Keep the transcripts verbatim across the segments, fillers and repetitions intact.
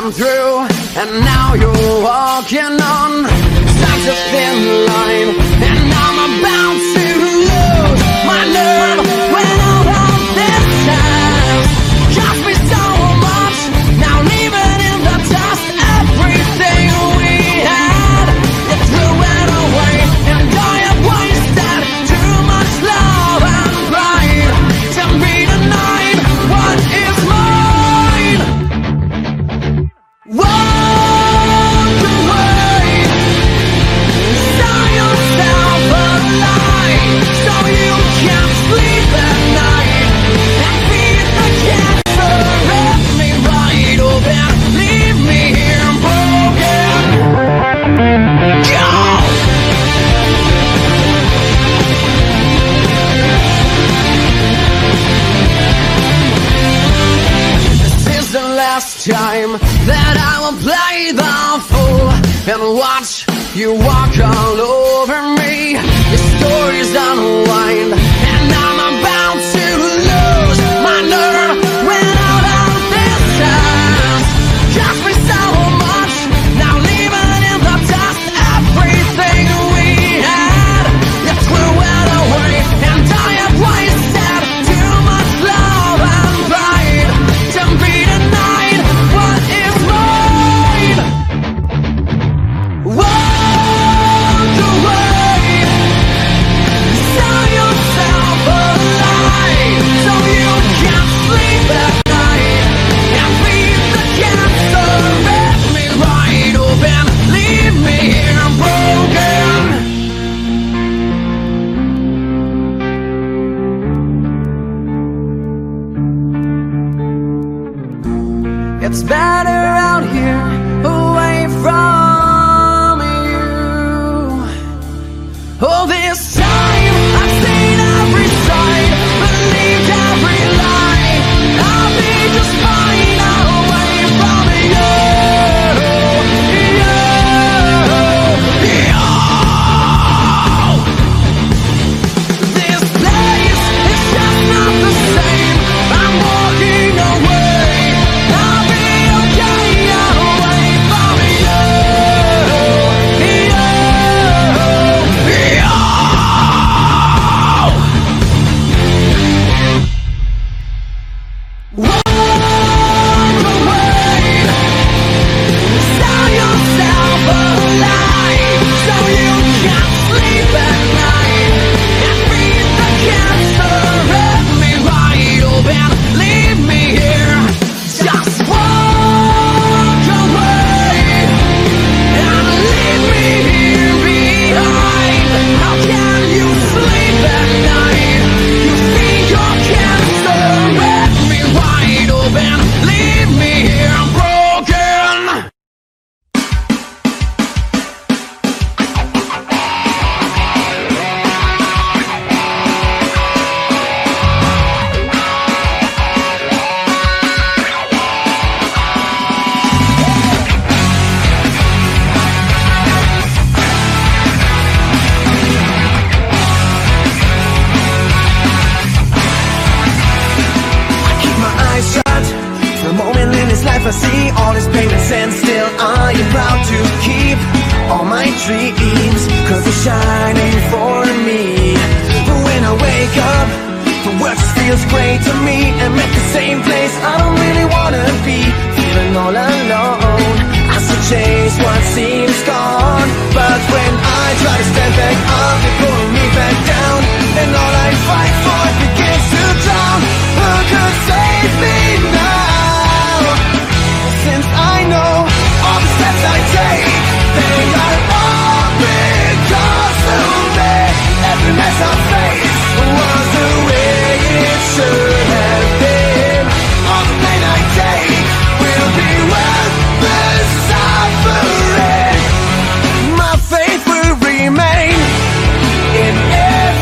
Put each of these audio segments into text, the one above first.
come through, and now you're walking on such a thin line, and I'm about to lose my nerve when all of this time cost me so much. Now leaving in the dust everything we had, you threw it away, and I have wasted too much love and pride to be denied what is mine. Walk away, sell yourself alive so you can sleep at night and feed the cancer. Let me right open, leave me here broken. Go! This is the last time that I will play the fool and watch you walk all over me. Your story's unwind, and I'm about to lose my nerve when out of this house cost me so much. Now leaving in the dust everything we had, you threw it away, and I have wasted too much love and pride to be denied what is mine. Walk away, sell yourself alive so you can sleep at night and feed the cancer. Let me right open, leave me here broken. It's better out here, away from you. All this time I've seen every side, believed every lie. I'll be just fine away from you. You, you. This place is just not the same. I'm walking away. I'll be okay away from you. You, you. Walk away, sell yourself alive so you can sleep at night and feed the cancer. Let me right open, leave me here. Just walk away and leave me here behind. How can you sleep at night? You feed your cancer. Let me right open, leave me here broken. Keep my eyes shut. For a moment in this life I see all this pain and sin. Still I am proud to keep all my dreams, cause they're shining for me. But when I wake up, the work just feels great to me. I'm at the same place I don't really wanna be, feeling all alone. I still chase what seems gone, but when I try to stand back up, they pull me back down, and all I fight for begins to drown. Who could save me now? Since I know all the steps I take, they are all because of me. Every mess I face was the way it should have been. All the pain I take will be worth the suffering. My faith will remain in every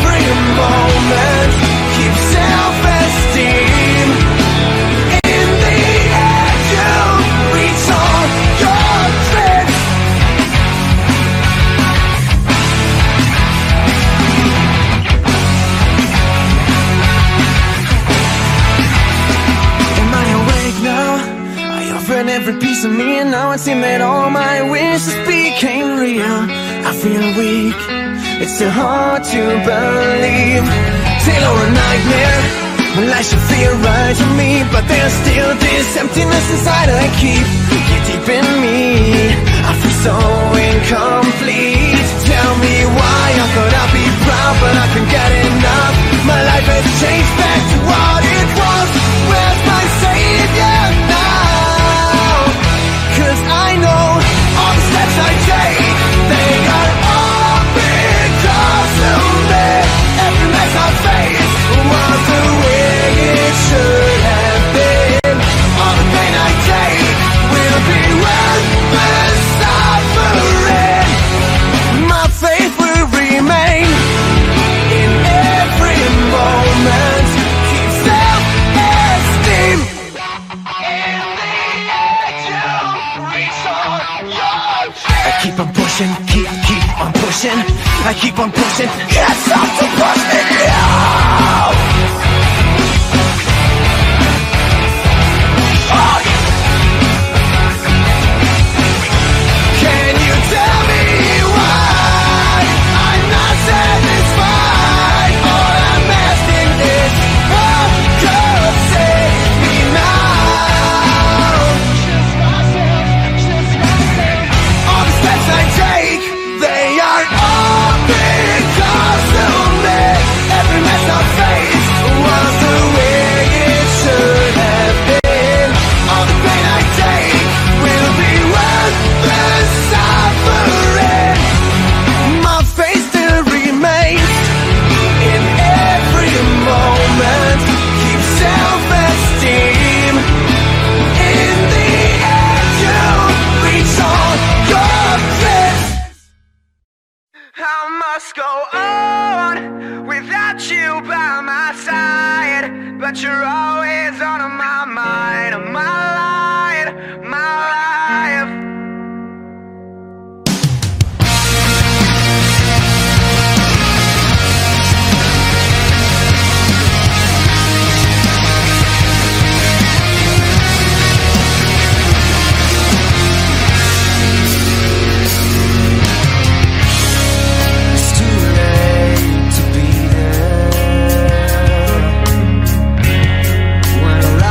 every piece of me, and now it seems that all my wishes became real. I feel weak, it's too hard to believe. Still or a nightmare, when life should feel right to me, but there's still this emptiness inside I keep. You deep in me, I feel so incomplete. Tell me why, I thought I'd be proud, but I can't get enough. My life has changed back to what it was. Where's my savior now? Cause I know all the steps I take, they are all because of me. Every mess I face was the way it should have been. All the pain I take will be worth the suffering. My faith will remain in every moment. Keep self-esteem. In the end you'll reach on your feet. I keep on pushing, keep, keep on pushing. I keep on pushing, it's up to push me now. Oh, yeah. Can you tell me why I'm not satisfied? All I'm asking is, oh, God, save me now. All the steps I take, they are all because of me. Every mess I face was the way it should have been. All the pain I take will be worth the suffering. My face still remains in every moment. Keep self-esteem. In the end you'll reach all your bliss. I must go on without you by my side, but you're always on my mind, my life, my life. It's too late to be there when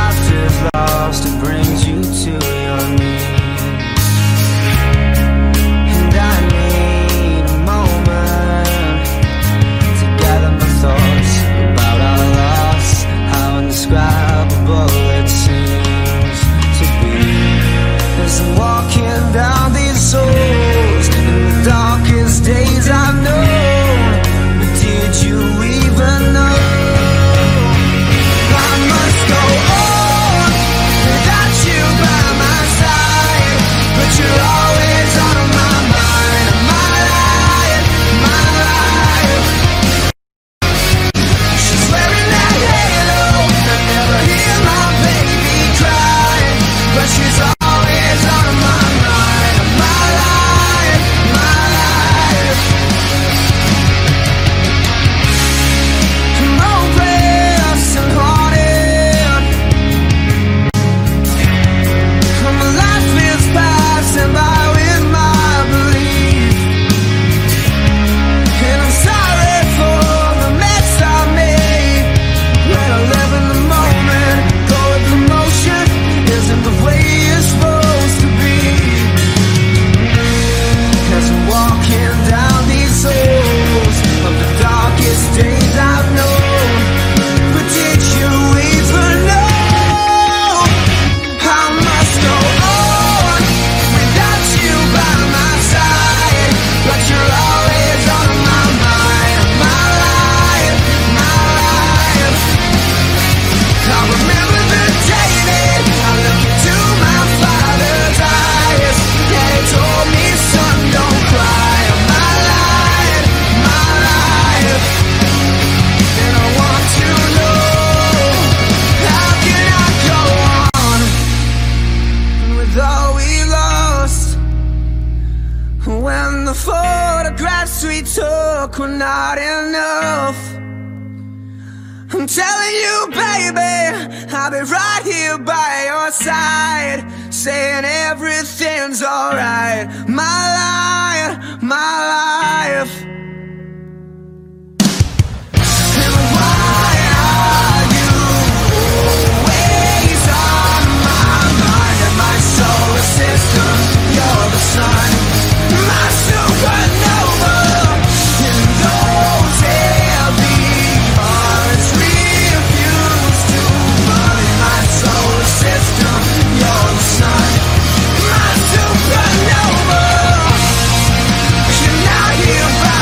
I'm telling you, baby, I'll be right here by your side, saying everything's alright. My life, my life. And why are you always on my mind and my solar system? You're the sun, my supernova, and those heavy hearts refuse to run in my solar system. You're the sun, my supernova. You're not here by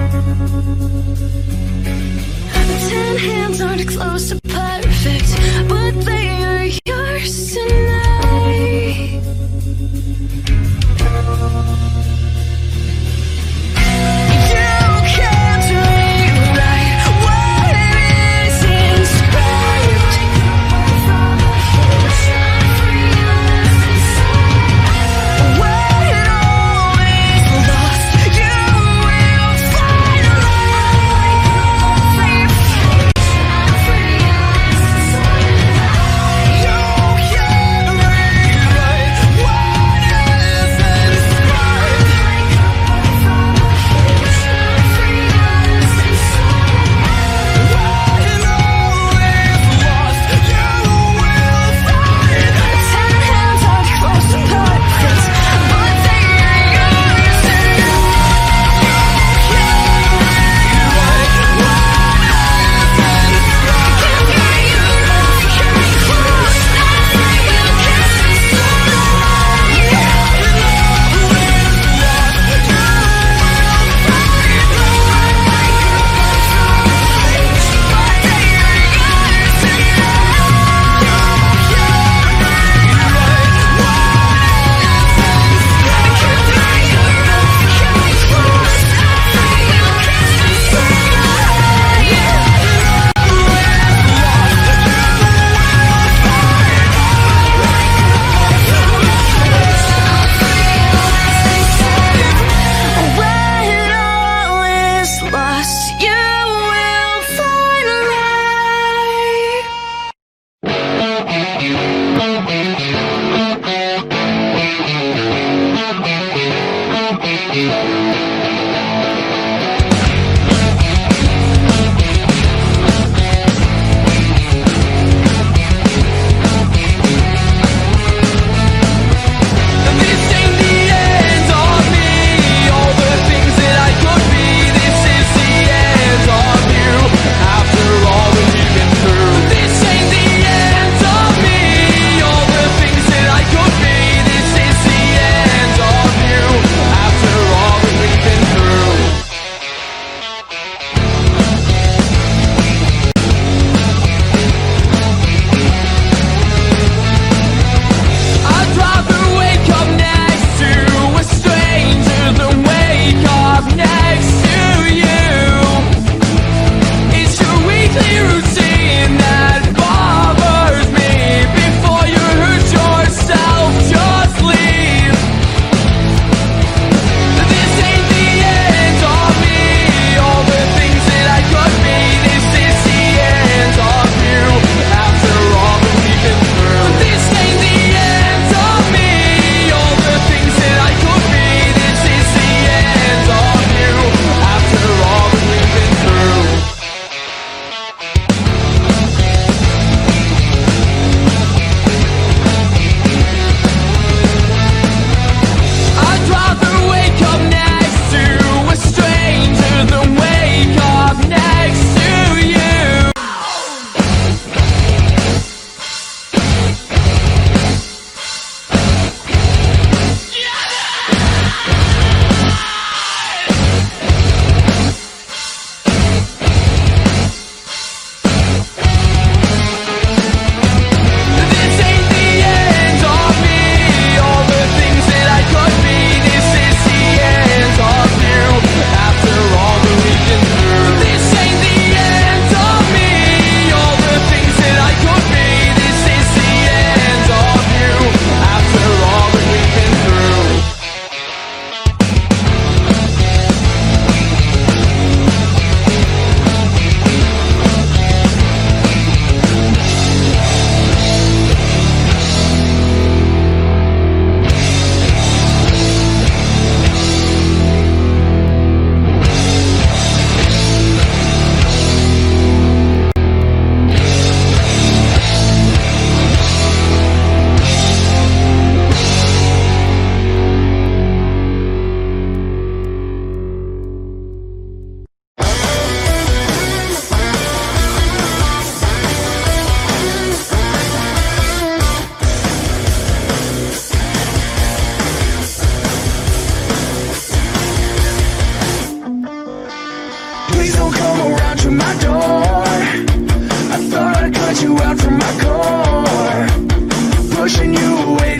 Ten hands aren't close to perfect, but they are yours tonight. You can't rewrite what isn't script. When all is lost, you will find love. You Please don't come around to my door. I thought I'd cut you out from my core, pushing you away